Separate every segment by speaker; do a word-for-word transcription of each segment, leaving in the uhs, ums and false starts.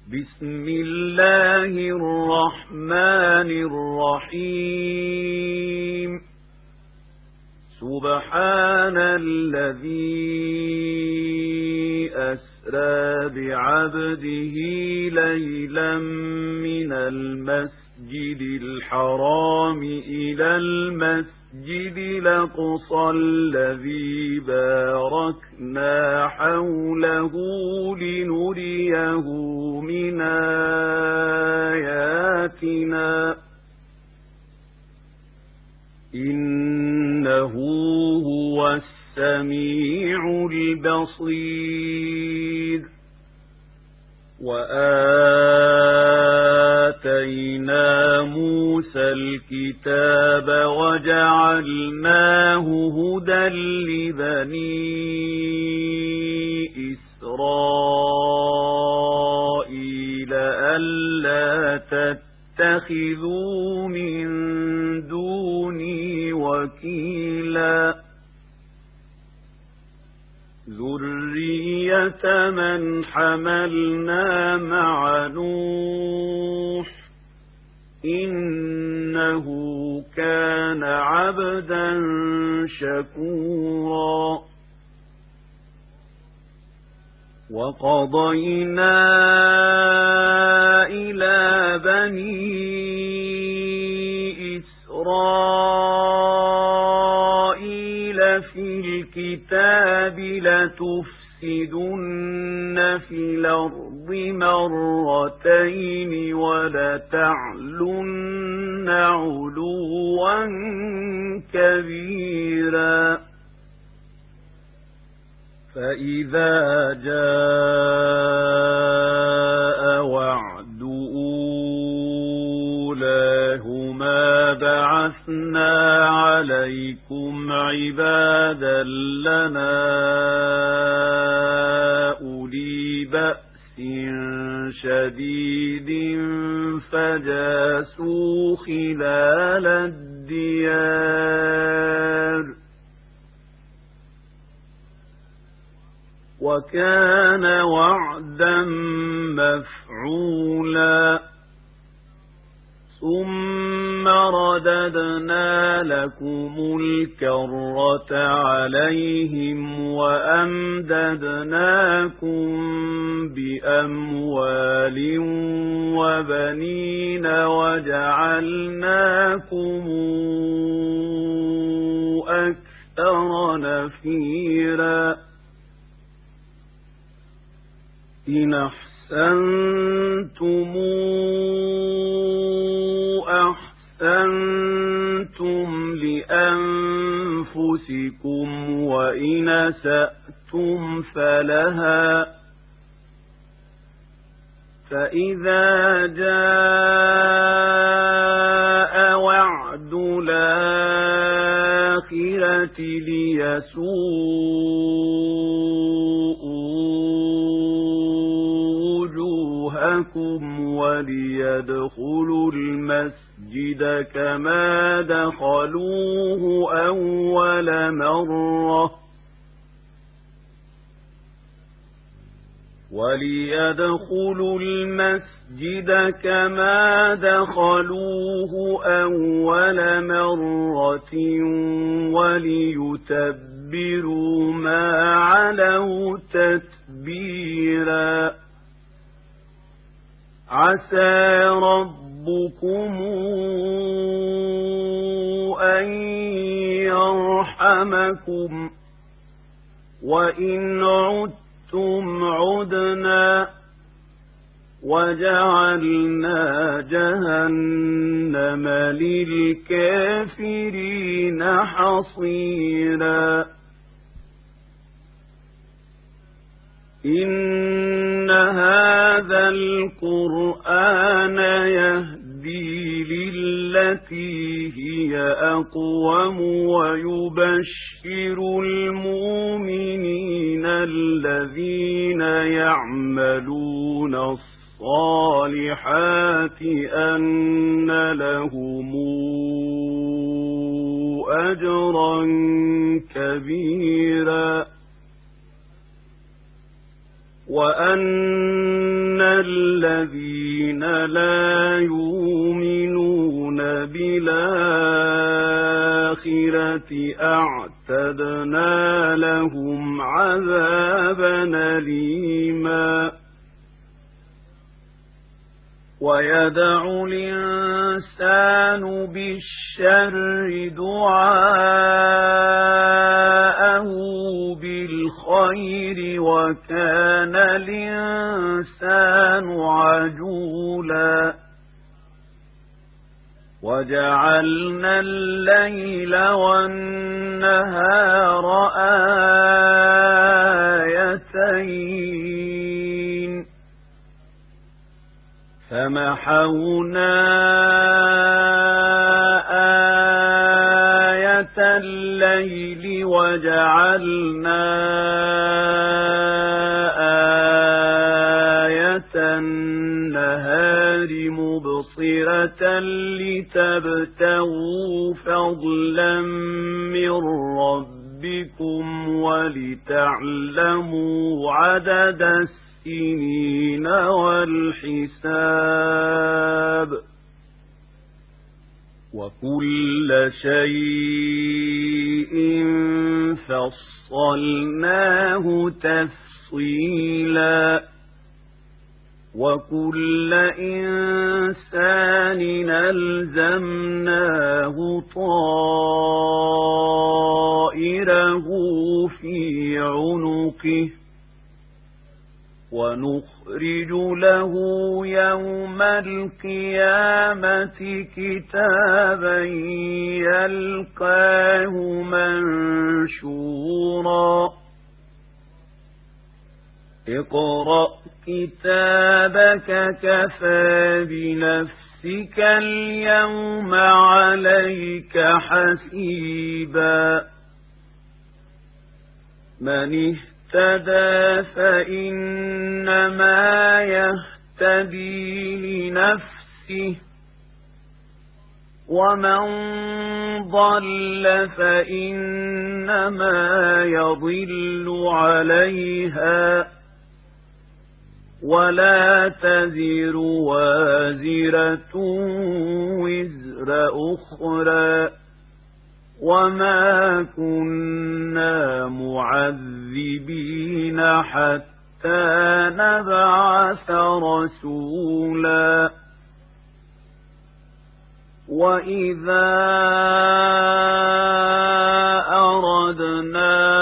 Speaker 1: بسم الله الرحمن الرحيم سبحان الذي أسرى بعبده ليلا من المسجد الحرام إلى المسجد الأقصى الذي باركنا حوله لنريه من آياتنا إنه هو السميع البصير وآتينا موسى الكتاب وجعلناه هدى لبني إسرائيل ألا تتخذوا من دوني وكيلا ذرية من حملنا مع نوح إنه كان عبدا شكورا وقضينا إلى بني إسرائيل في الكتاب لتفسدن في الأرض مرتين ولتعلن علوا كبيرا فإذا جاء وعد أولاهما بعثنا عليكم عبادا لنا أولي بأس شديد فجاسوا خلال الديار وكان وعدا مفعولا ثم رددنا لكم الكرة عليهم وأمددناكم بأموال وبنين وجعلناكم أكثر نفيرا إن أحسنتم أحسنتم لأنفسكم وإن أسأتم فلها فإذا جاء وعد الآخرة ليسوءوا وليدخلوا المسجد كما دخلوه أول مرة وليدخلوا المسجد كما دخلوه أول مرة وليتبروا ما علوا تتبيرا عسى ربكم أن يرحمكم وإن عدتم عدنا وجعلنا جهنم للكافرين حصيرا إن هذا القرآن يهدي للتي هي أقوم ويبشر المؤمنين الذين يعملون الصالحات أن لهم أجرا كبيرا وأن الذين لا يؤمنون بالآخرة أعتدنا لهم عذابا أليما ويدع الإنسان بالشر دعاءه بالخير وكان الإنسان عجولا وجعلنا الليل والنهار آيتين فمحونا آية الليل وجعلنا آية النهار مبصرة لتبتغوا فضلا من ربكم ولتعلموا عدد السنين والحساب وكل شيء فصلناه تفصيلا وكل إنسان ألزمناه طائره في عنقه ونخرج له يوم القيامة كتابا يلقاه منشورا اقرأ كتابك كفى بنفسك اليوم عليك حسيبا من اهتدى فإنما يهتدي لنفسه ومن ضل فإنما يضل عليها ولا تزر وازرة وزر أخرى وما كنا معذبين حتى نبعث رسولا وإذا أردنا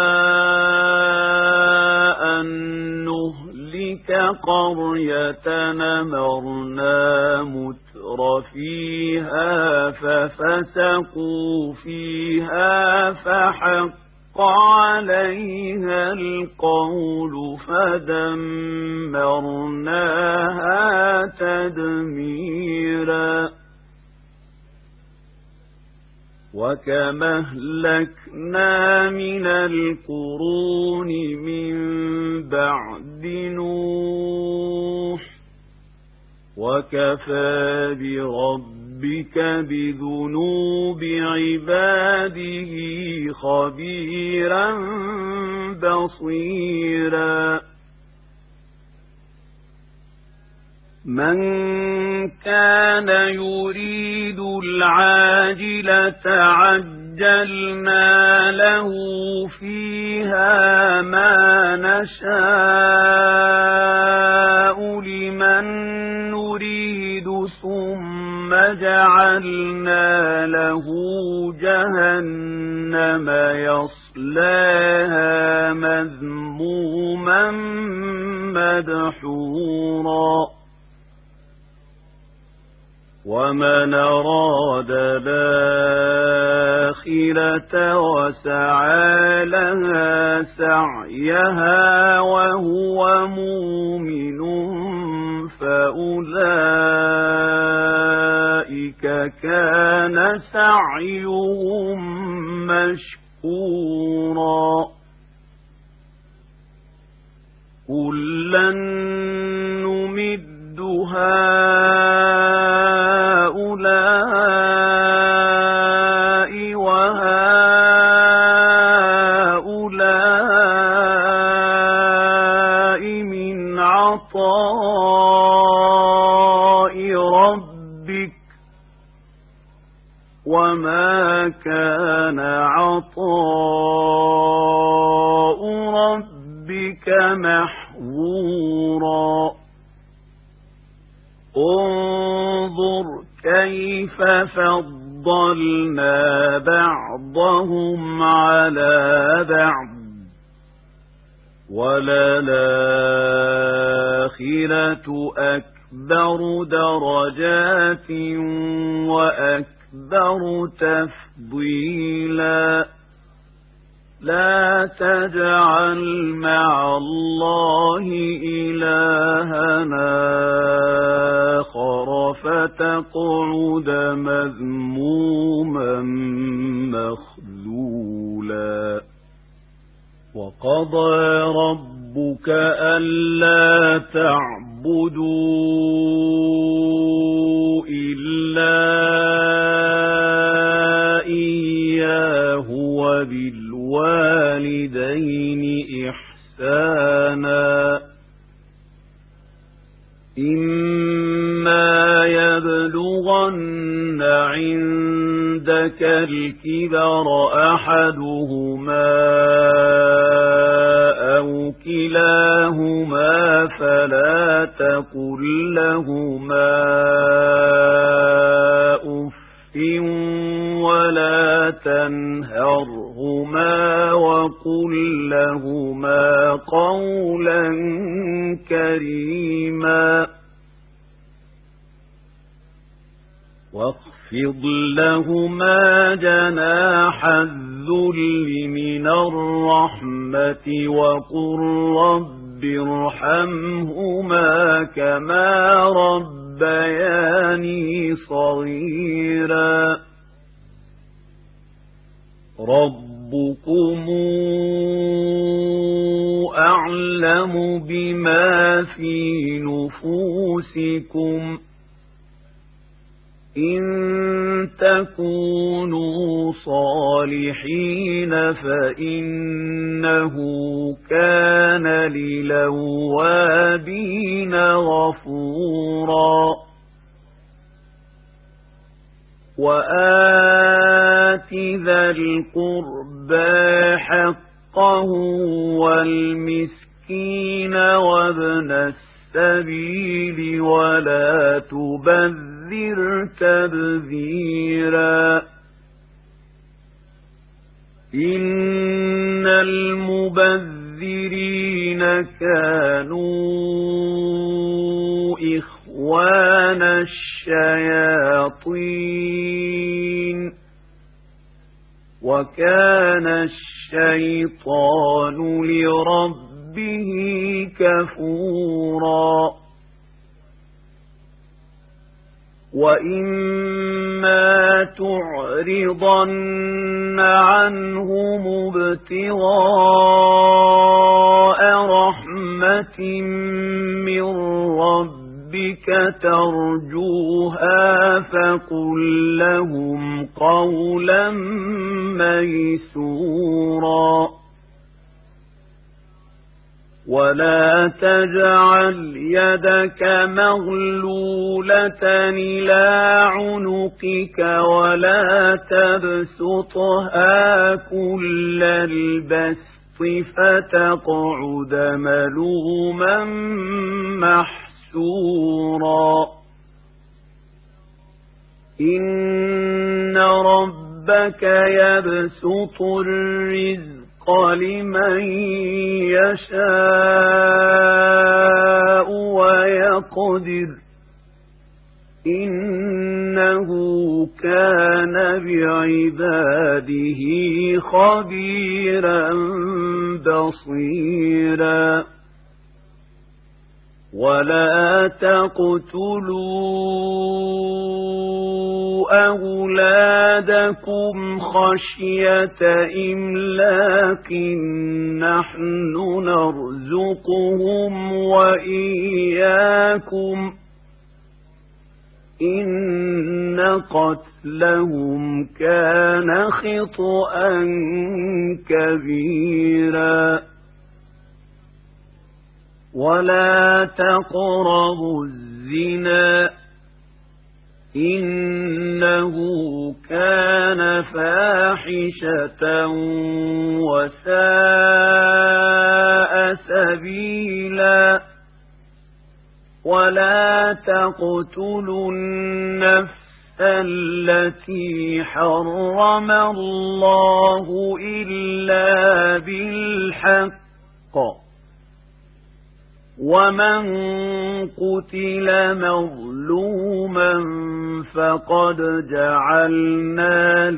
Speaker 1: أن نهلك قرية أمرنا متر فيها ففسقوا فيها فحق عليها القول فدمرناها تدميرا وكما أهلكنا من القرون من بعد نوح وكفى بربك بذنوب عباده خبيرا بصيرا من كان يريد العاجلة عجلنا له فيها ما نشاء لمن نريد ثم جعلنا له جهنم يصلاها مذموما مدحورا ومن أراد الآخرة وسعى لها سعيها وهو مؤمن فأولئك كان سعيهم مشكورا كلا نمد هؤلاء وهؤلاء من وما كان عطاء ربك محظورا انظر كيف فضلنا بعضهم على بعض وللآخرة أكبر درجات وأكبر تفضيلا لا تجعل مع الله إلهنا آخر فتقعد مذموما مخذولا وقضى ربك ألا تعبدوا إلا إياه وبالوالدين إحسانا إما يبلغن عندك الكبر أحدهما أو كلاهما فلا تقل لهما أف ولا تنهرهما وقل لهما قولا كريما واخفض لهما جناح الذل من الرحمة وقل رب ارحمهما كما ربياني صغيرا ربكم أعلم بما في نفوسكم إن تكونوا صالحين فإنه كان للأوابين غفورا وآت ذا القربى حقه والمسكين وابن السبيل ولا تبذر تبذيرا إن المبذرين كانوا إخوان الشياطين وكان الشيطان لربه كفورا وإما تعرضن عنهم ابتغاء رحمة من ربك ترجوها فقل لهم قولا ميسورا ولا تجعل يدك مغلولة إلى عنقك ولا تبسطها كل البسط فتقعد ملوما محسورا إن ربك يبسط الرزق لمن يشاء ويقدر إنه كان بعباده خبيرا بصيرا ولا تقتلوا أولادكم خشية إملاق نحن نرزقهم وإياكم إن قتلهم كان خطأ كبيرا ولا تقربوا الزنا إنه كان فاحشة وساء سبيلا ولا تقتلوا النفس التي حرم الله إلا بالحق ومن قتل مظلوما فقد جعلنا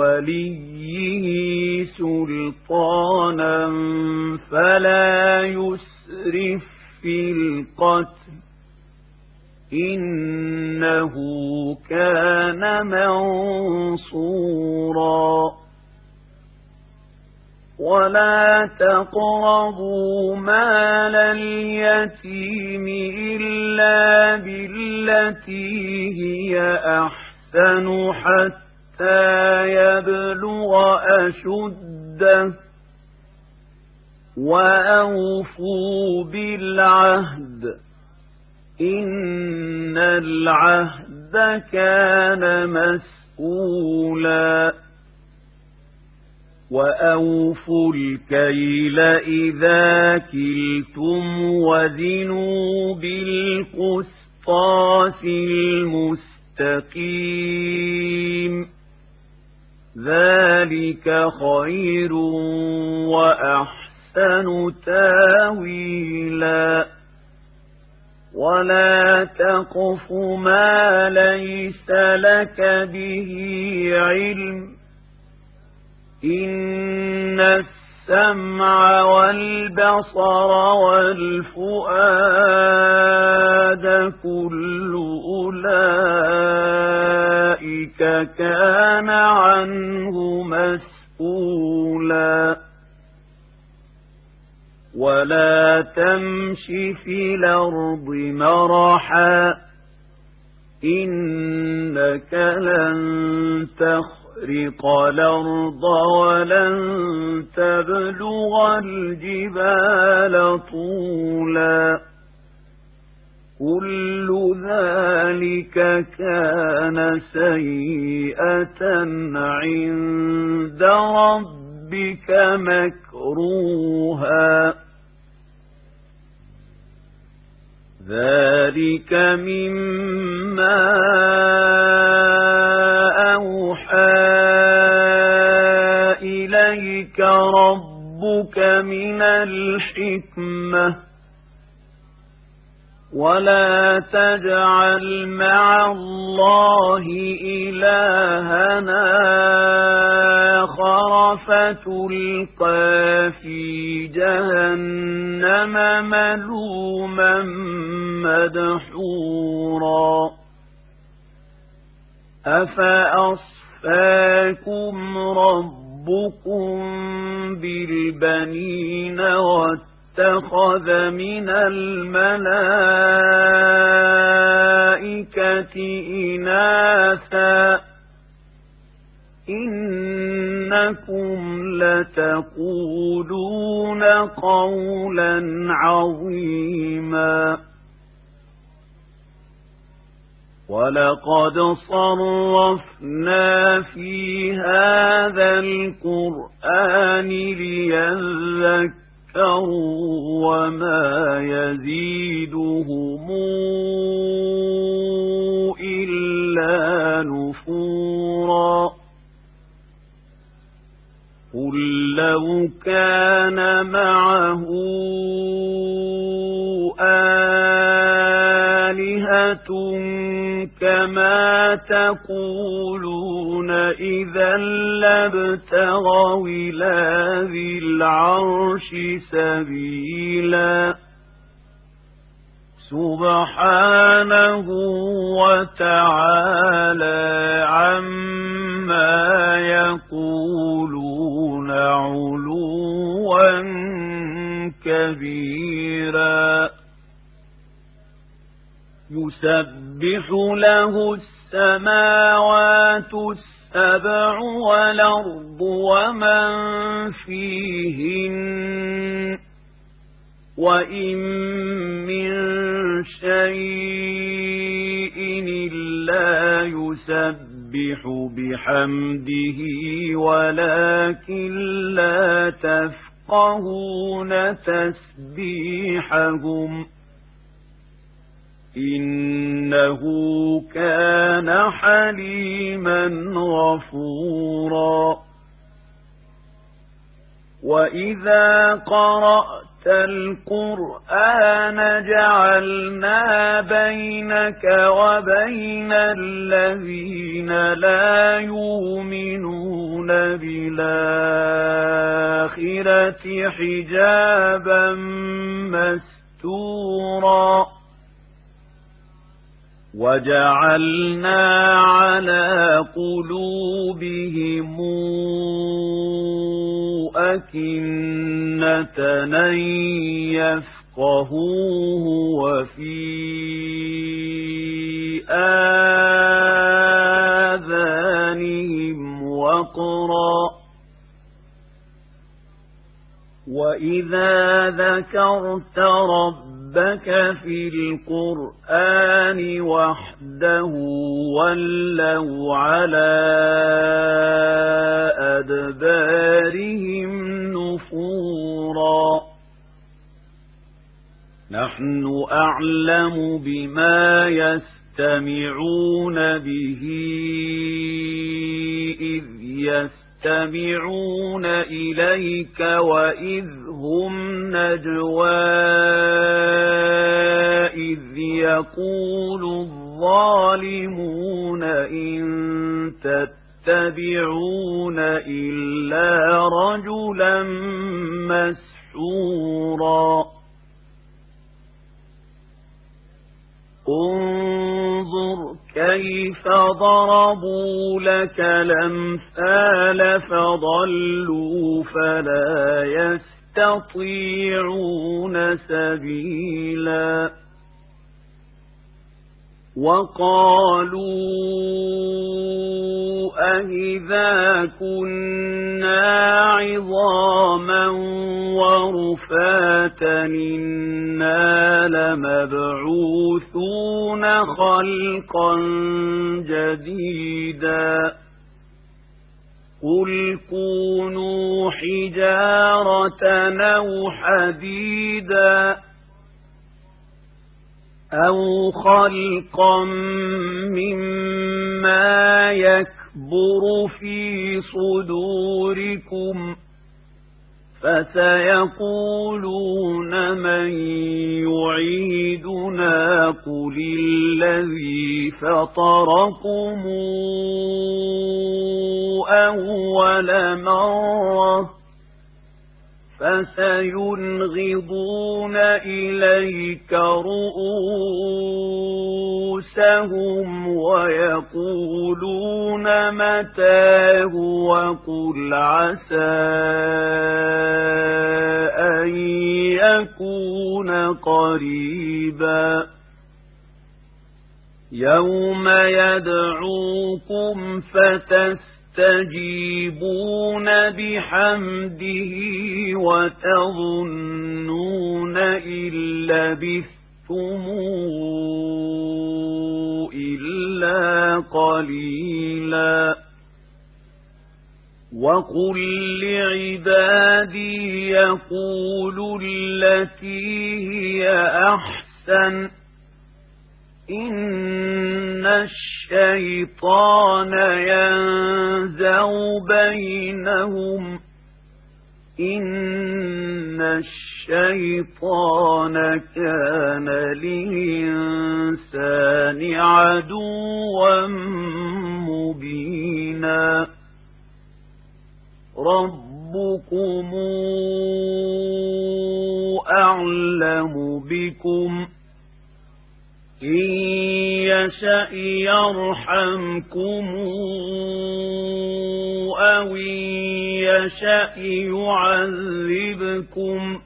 Speaker 1: لوليه سلطانا فلا يسرف في القتل إنه كان منصورا ولا تقربوا مال اليتيم إلا بالتي هي أحسن حتى يبلغ أشده وأوفوا بالعهد إن العهد كان مسؤولا وأوفوا الكيل إذا كلتم وزنوا بالقسطاس المستقيم ذلك خير وأحسن تاويلا ولا تقف ما ليس لك به علم إن السمع والبصر والفؤاد كل أولئك كان عنه مسؤولا ولا تمش في الأرض مرحا إنك لن تخرق الأرض ولن تبلغ الجبال طولا كل ذلك كان سيئة عند ربك مكروها ذلك مما أوحى إليك ربك من الحكمة ولا تجعل مع الله إلهنا آخر فتلقى في جهنم ملوما مدحورا أفأصفاكم ربكم بالبنين واتخذ من الملائكة إناثا إنكم لتقولون قولا عظيما ولقد صرفنا في هذا القرآن ليذكروا وما يزيدهم إلا نفورا قل لو كان معه آلهة كما تقولون إذا لابتغوا إلى ذي العرش سبيلا سبحانه وتعالى عما يقولون علوا كبيرا يسبح له السماوات السبع والأرض ومن فيهن وإن من شيء إلا يسبح يسبح بحمده ولكن لا تفقهون تسبيحهم إنه كان حليما غفورا وإذا قرأت القرآن جعلنا بينك وبين الذين لا يؤمنون بالآخرة حجابا مستورا وجعلنا على قلوبهم أكنة أن يفقهوه وفي آذانهم وقرا وإذا ذكرت ربك في القرآن وحده ولوا على أدبارهم نفورا نحن أعلم بما يستمعون به إذ يستمعون إليك وإذ هم نجوى إذ يقول الظالمون إن تتبعون إلا رجلا مسحورا انظر كيف ضربوا لك الأمثال فضلوا فلا يستطيعون سبيلا وقالوا أإذا كنا عظاما ورفاتا إنا لمبعوثون خلقا جديدا قل كونوا حجارة أو حديدا أو خلقا مما يكبر في صدوركم فسيقولون من يعيدنا قل الذي فطركم أول مرة فسينغضون إليك رؤوسهم ويقولون متاه وقل عسى أن يكون قريبا يوم يدعوكم فتستجيبون تستجيبون بحمده وتظنون إن لبثتم إلا قليلا وقل لعبادي يقولوا التي هي أحسن إن الشيطان ينزغ بينهم إن الشيطان كان للإنسان عدوا مبينا ربكم أعلم بكم إن يشأ يرحمكم أو إن يشأ يعذبكم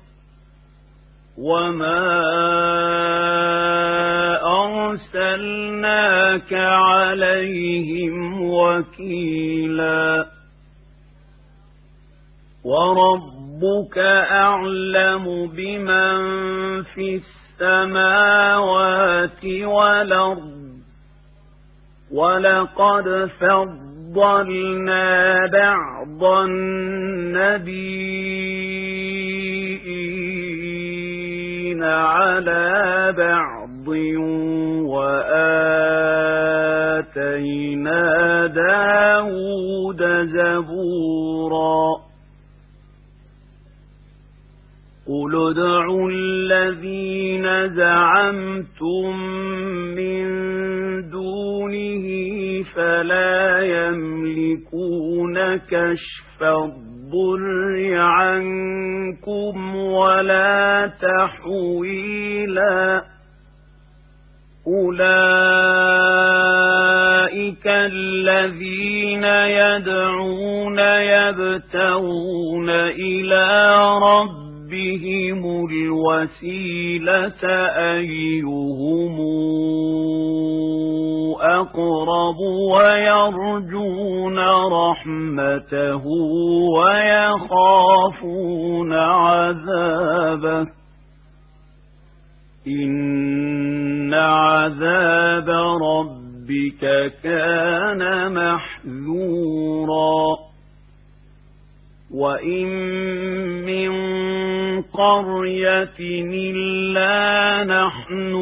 Speaker 1: وما أرسلناك عليهم وكيلا وربك أعلم بمن في السماوات والأرض ولقد فضلنا بعض النبيين على بعض وآتينا داود زبورا قل ادعوا الذين زعمتم من دونه فلا يملكون كشف الضر عنكم ولا تحويلا أولئك الذين يدعون يبتغون إلى ربهم بهم الوسيلة أيهم أقرب ويرجون رحمته ويخافون عذابه إن عذاب ربك كان محذورا وإن من قرية إلا نحن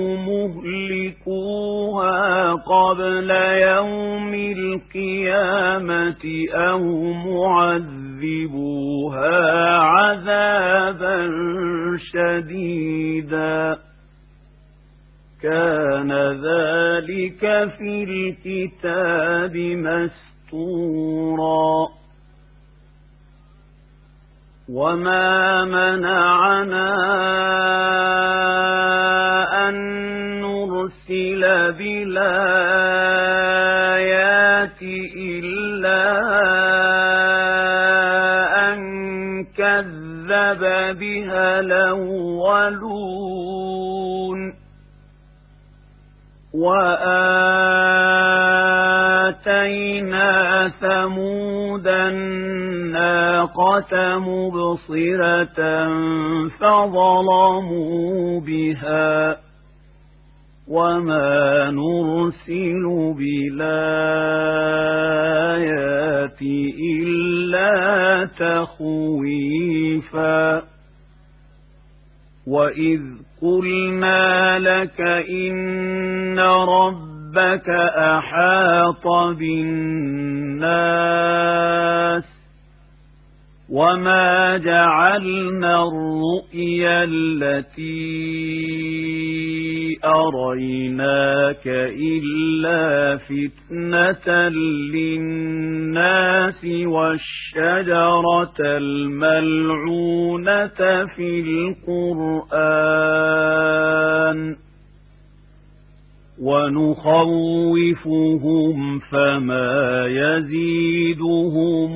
Speaker 1: مهلكوها قبل يوم القيامة أو معذبوها عذابا شديدا كان ذلك في الكتاب مسطورا وما منعنا أن نرسل بالآيات إلا أن كذب بها الأولون وآتينا ثمود الناقة مبصرة فظلموا بها وما نرسل بالآيات إلا تخويفا وإذ قلنا لك إن ربك أحاط بالناس وما جعلنا الرؤيا التي أريناك إلا فتنة للناس والشجرة الملعونة في القرآن ونخوفهم فما يزيدهم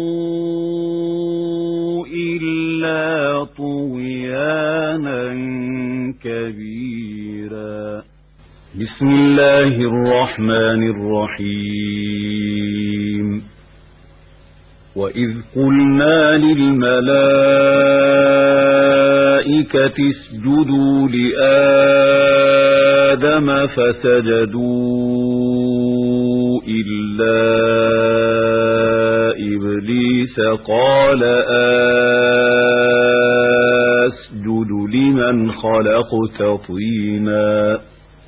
Speaker 1: إلا طغيانا كبيرا بسم الله الرحمن الرحيم وإذ قلنا للملائكة اسجدوا لآدم فسجدوا إلا إبليس قال أسجد لمن خلقت طينا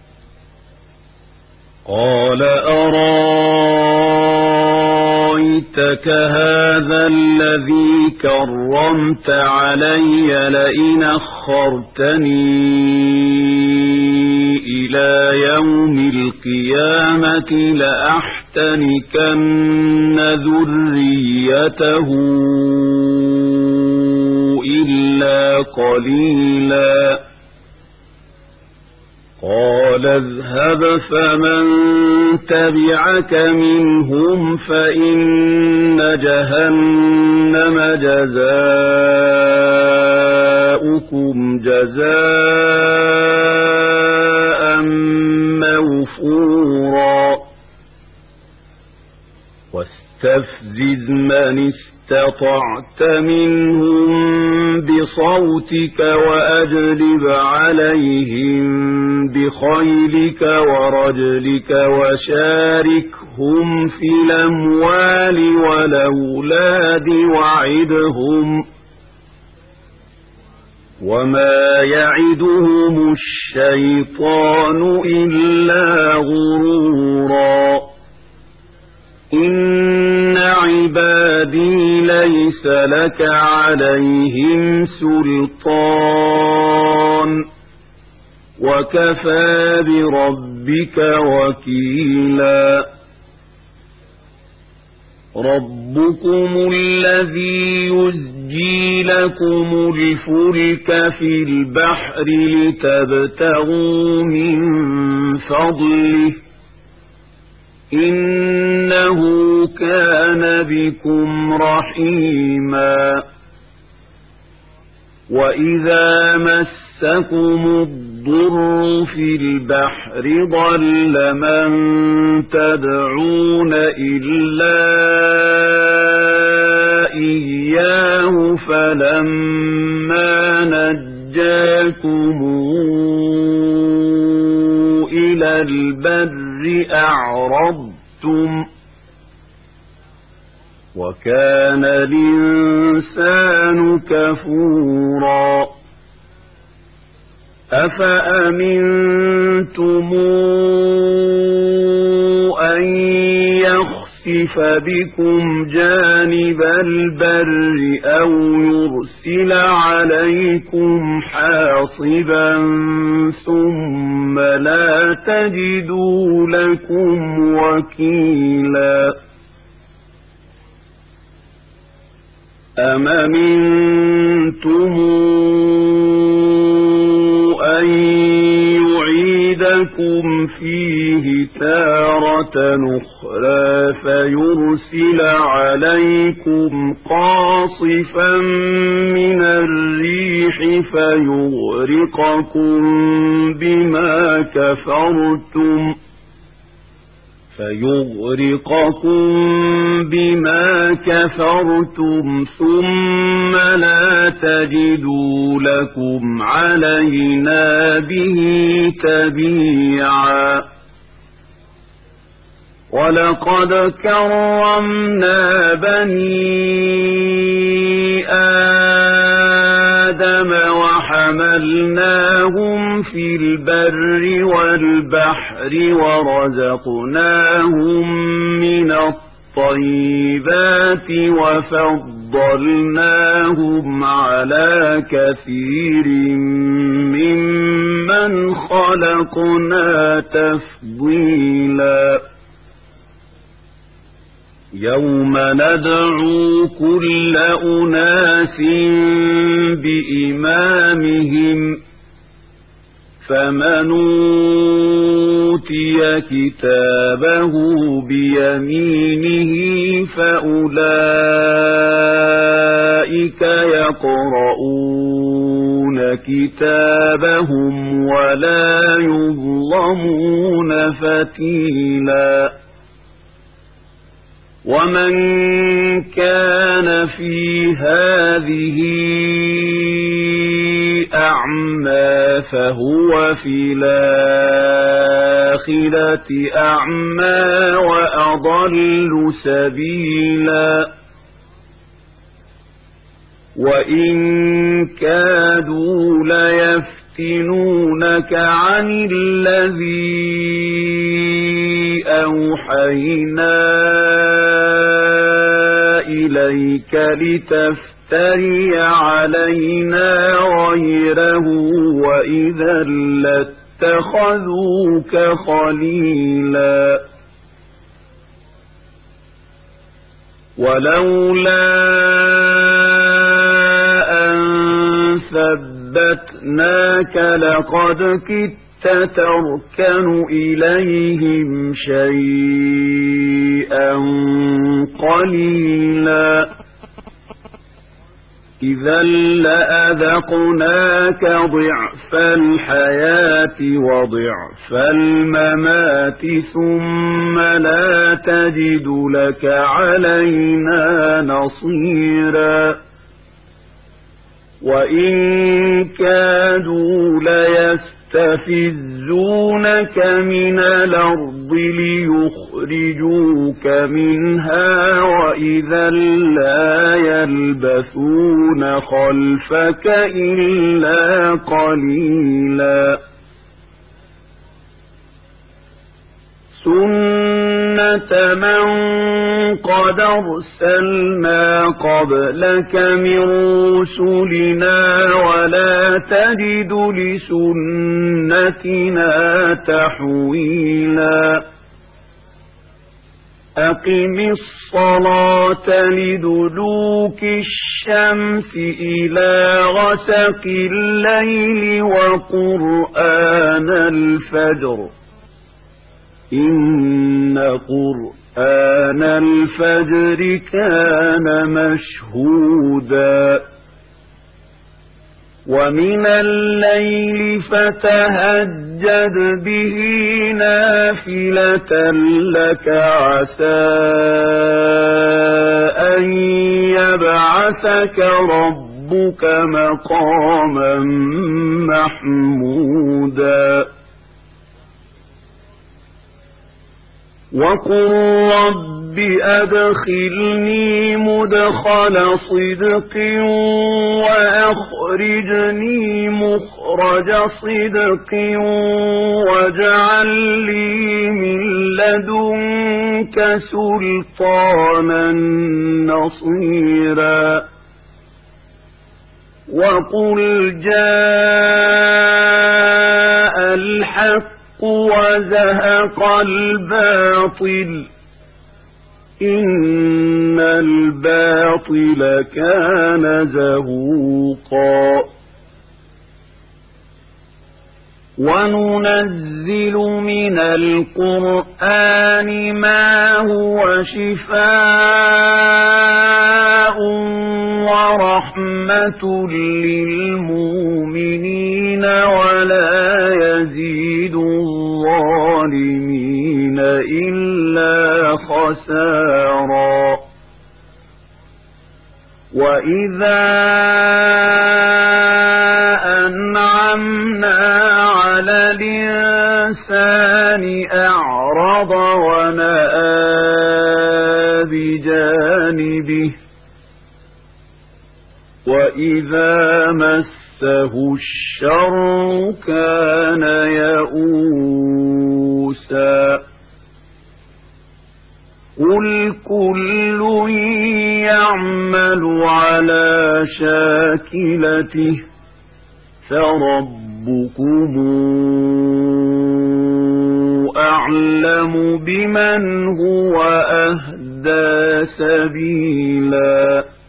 Speaker 1: قال أرأيتك هذا الذي كرمت علي لئن أخرتني إلى يوم القيامة لأحتنكن ذريته إلا قليلا قال اذهب فمن تبعك منهم فإن جهنم جزاؤكم جزاء موفورا واستفزز من استطعت منهم بصوتك وأجلب عليهم بخيلك ورجلك وشاركهم في الأموال والأولاد وعدهم وما يعدهم الشيطان إلا غرورا إن عبادي ليس لك عليهم سلطان وكفى بربك وكيلا ربكم الذي يزجي لكم الفلك في البحر لتبتغوا من فضله إنه كان بكم رحيما وإذا مسكم الضر في البحر ضل من تدعون إلا إياه فلما نجاكم إلى البر أعرضتم وكان الإنسان كفورا أفأمنتم أن يخسف بكم جانب البر أو يرسل عليكم حاصبا ثم لا تجدوا لكم وكيلا أم أمنتم أن يعيدكم فيه تارة أخرى فيرسل عليكم قاصفا من الريح فيغرقكم بما كفرتم فيغرقكم بما كفرتم ثم لا تجدوا لكم علينا به تبيعا ولقد كرمنا بني آدم وحملناهم في البر والبحر ورزقناهم من الطيبات وفضلناهم على كثير ممن خلقنا تفضيلا يوم ندعو كل أناس بإمامهم فمن أوتي كتابه بيمينه فأولئك يقرؤون كتابهم ولا يظلمون فتيلا ومن كان في هذه أعمى فهو في الآخرة أعمى وأضل سبيلا وإن كادوا ليفتنونك عن الذي أوحينا إليك لتفتري علينا غيره وإذا لاتخذوك خليلا ولولا أن ثبتناك لقد كدت تركن إليهم شيئا قليلا إذا لأذقناك ضعف الحياة وضعف الممات ثم لا تجد لك علينا نصيرا وإن كادوا ليستفزونك من الأرض ليخرجوك منها وإذا لا يلبثون خلفك إلا قليلا سنة من قد أرسلنا قبلك من رسلنا ولا تجد لسنتنا تحويلا أقم الصلاة لدلوك الشمس إلى غسق الليل وقرآن الفجر إن قرآن الفجر كان مشهودا ومن الليل فتهجد به نافلة لك عسى أن يبعثك ربك مقاما محمودا وقل رب أدخلني مدخل صدق وأخرجني مخرج صدق واجعل لي من لدنك سلطانا نصيرا وقل جاء الحق وزهق الباطل إن الباطل كان زهوقا وننزل من القرآن ما هو شفاء ورحمة للمؤمنين ولا يزيد الظالمين إلا خسارا وإذا أنعمنا على الإنسان أعرض ونأى بجانبه وإذا مسه الشر كان يئوسا قل كل يعمل على شاكلته فربكم أعلم بمن هو أهدى سبيلا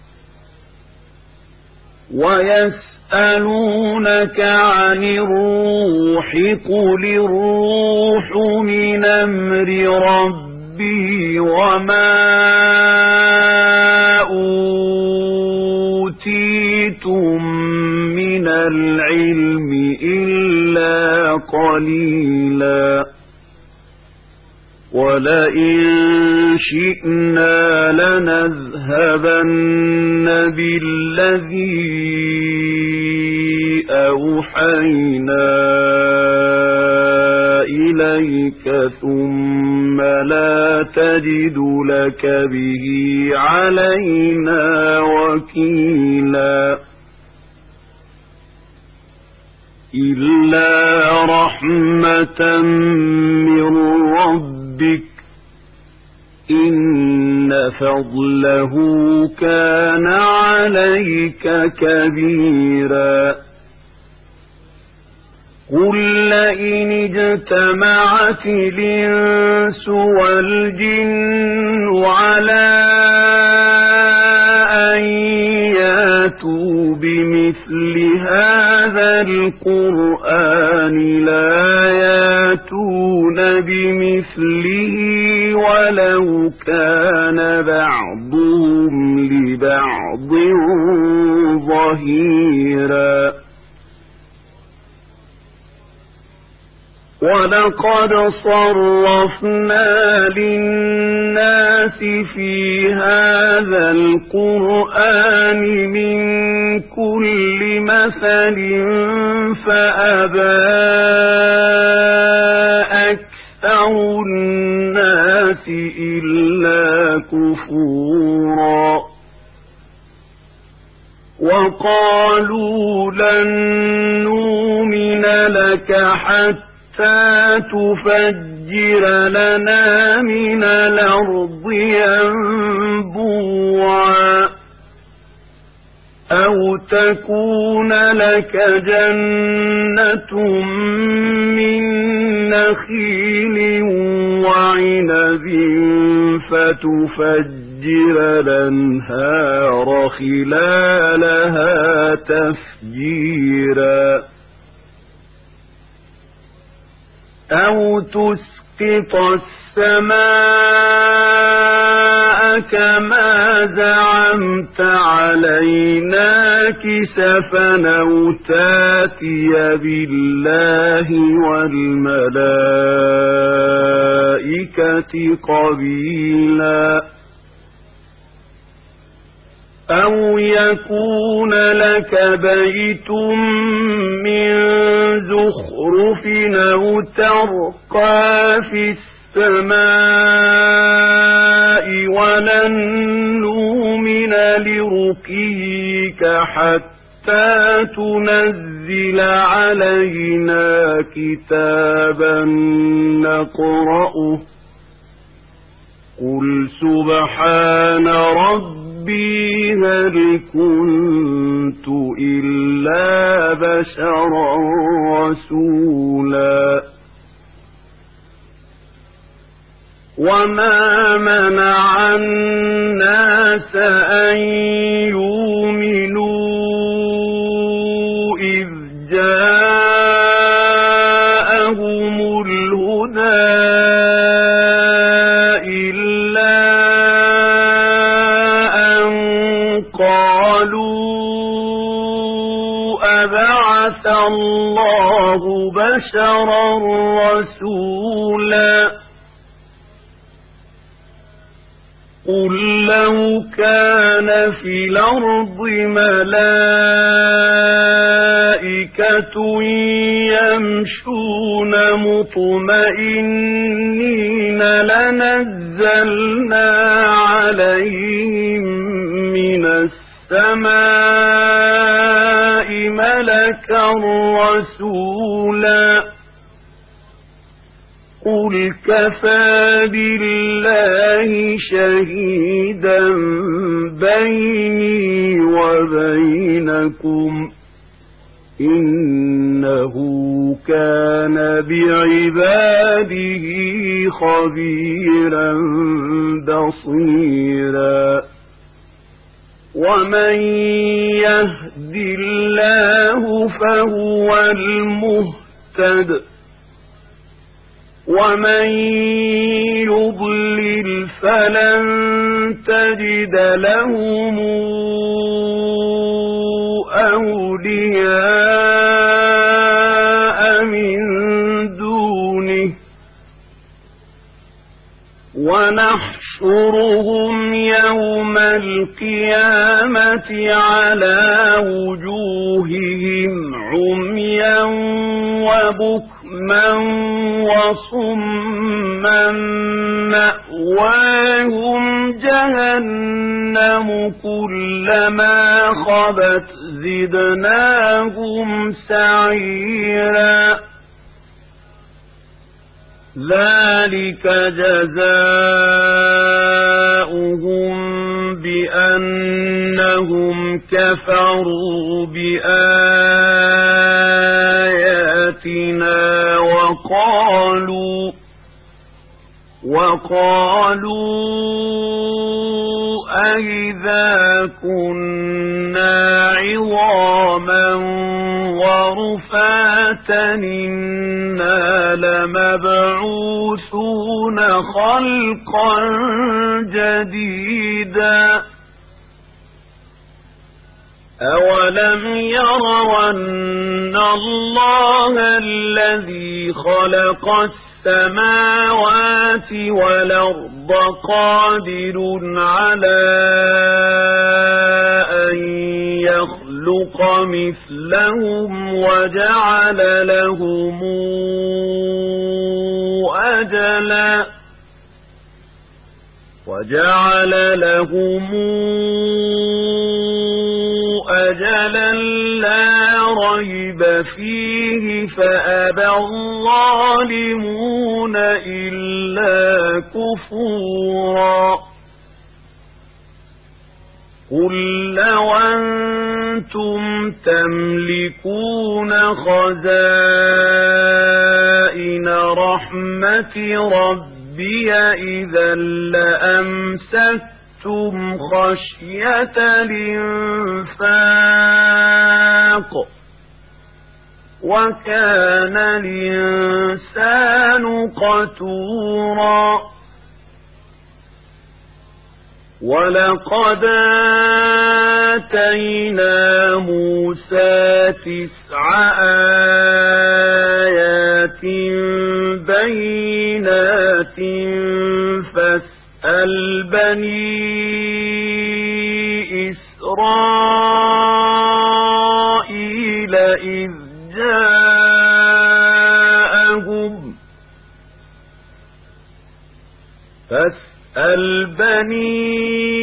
Speaker 1: ويسألونك عن الروح قل الروح من أمر ربي وما أوتيتم من العلم إلا قليلا ولئن شئنا لنذهبن بالذي أوحينا إليك ثم لا تجد لك به علينا وكيلا إلا رحمة من ربك إن فضله كان عليك كبيرا قل لئن اجتمعت الإنس والجن على أن ياتوا بمثل هذا القرآن لا ياتون بمثله ولو كان بعضهم لبعض ظهيرا ولقد صرفنا للناس في هذا القرآن من كل مثل فأبى أكثر الناس إلا كفورا وقالوا لن نؤمن لك حتى تفجر لنا من الأرض ينبوعا أو تكون لك جنة من نخيل وعنب فتفجر الأنهار خلالها تفجيرا أو تسقط السماء كما زعمت علينا كسفا أو تاتي بالله والملائكة قبيلا أو يكون لك بيت من زخرف أو ترقى في السماء ولن نؤمن لرقيك حتى تنزل علينا كتابا نقرأه قل سبحان ربي ربي هل كنت إلا بشرا رسولا وما منع الناس أن يؤمنوا إذ جاءهم الهدى الله بشرا رسولا قل لو كان في الأرض ملائكة يمشون مطمئنين لنزلنا عليهم من السماء ملكا رسولا قل كفى بالله شهيدا بيني وبينكم إنه كان بعباده خبيرا بصيرا ومن يهد الله فهو المهتد ومن يضلل فلن تجد لهم أولياء من دونه ونحشرهم يوم القيامة على وجوههم عميا وبكما وصما مأواهم جهنم كلما خبت زدناهم سعيرا ذلك جزاؤهم بأنهم كفروا بآياتنا وقالوا وقالوا أئذا كنا عظاما ورفاتا إنا لمبعوثون خلقا جديدا أولم يروا أن الله الذي خلق السماوات والأرض قادر على أن يخلق مثلهم وجعل لهم أجلا وجعل لهم أجلا لا ريب فيه فأبى الظالمون إلا كفورا قل لو أنتم تملكون خزائن رحمة ربي إذا لأمسكتم خشية الإنفاق وكان الإنسان قتورا ولقد آتينا موسى تسع آيات بينات فاسأل بني إسرائيل إذ جاءهم فاسأل بني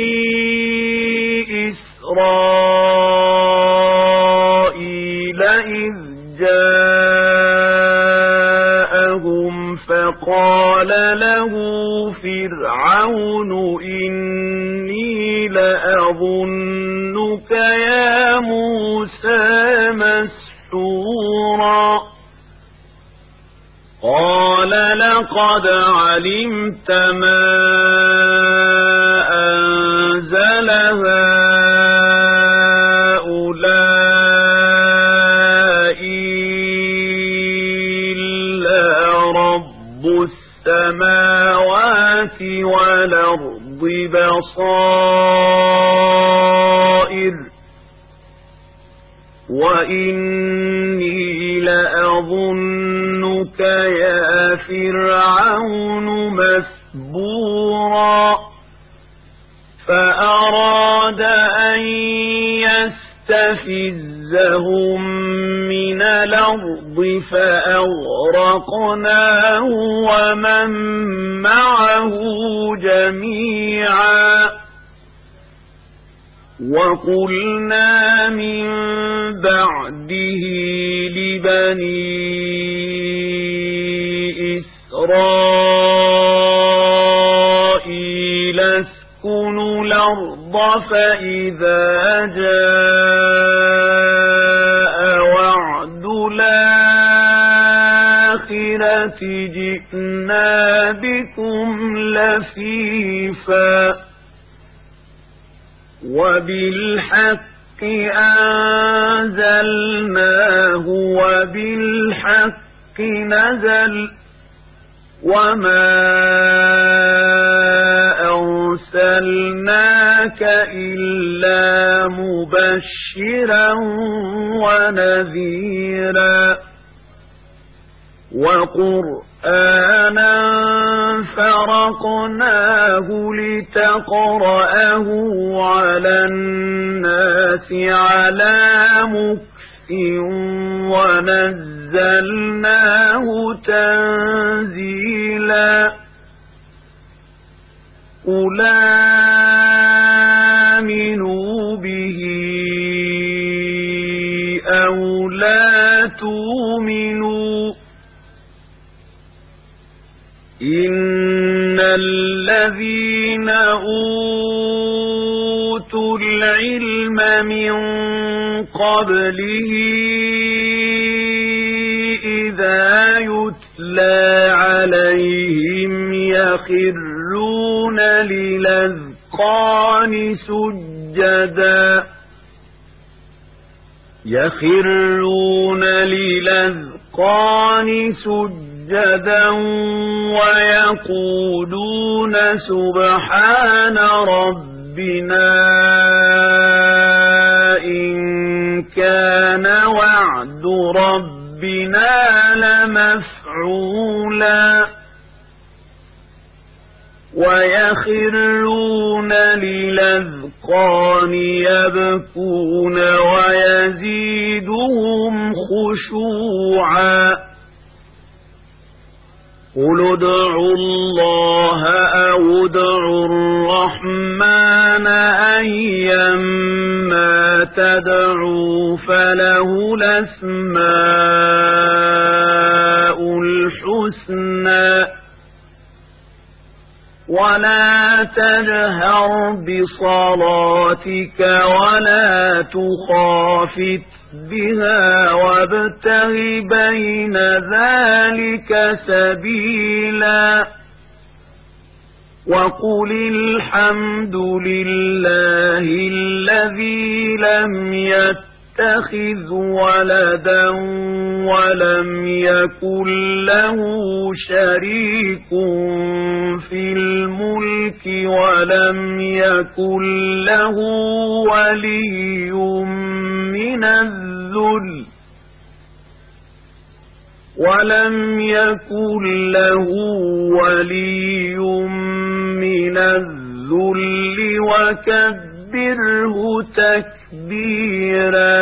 Speaker 1: إسرائيل إذ جاءهم فقال له فرعون إني لأظنك يا موسى مسحورا قال لقد علمت ما أنزل هؤلاء إلا رب السماوات والأرض بصائر وإني لأظنك يا فرعون مثبورا فأراد أن يستفزهم من الأرض فأغرقناه ومن معه جميعا وقلنا من بعده لبني إسرائيل اسكنوا الأرض فإذا جاء وعد الآخرة جئنا بكم لفيفا وبالحق أنزلناه وبالحق نزل وما أرسلناك إلا مبشرا ونذيرا وقرآنا فرقناه لتقرأه على الناس على مكث ونزلناه تنزيلا قل آمنوا به أو لا تؤمنوا إن الذين أوتوا العلم من قبله إذا يتلى عليهم يخرون للأذقان سجدا يخرون للأذقان سجدا ويقولون سبحان ربنا إن كان وعد ربنا لمفعولا ويخرون للأذقان يبكون ويزيدهم خشوعا قل ادعوا الله أو ادعوا الرحمن أيما تدعوا فله الأسماء الحسنى ولا تجهر بصلاتك ولا تخافت بها وابتغ بين ذلك سبيلا وقل الحمد لله الذي لم يتخذ ولدا ولم يكن له شريك في الملك ولم يكن له ولي من الذل ولم يكن له ولي من الذل وكبره تكبيرا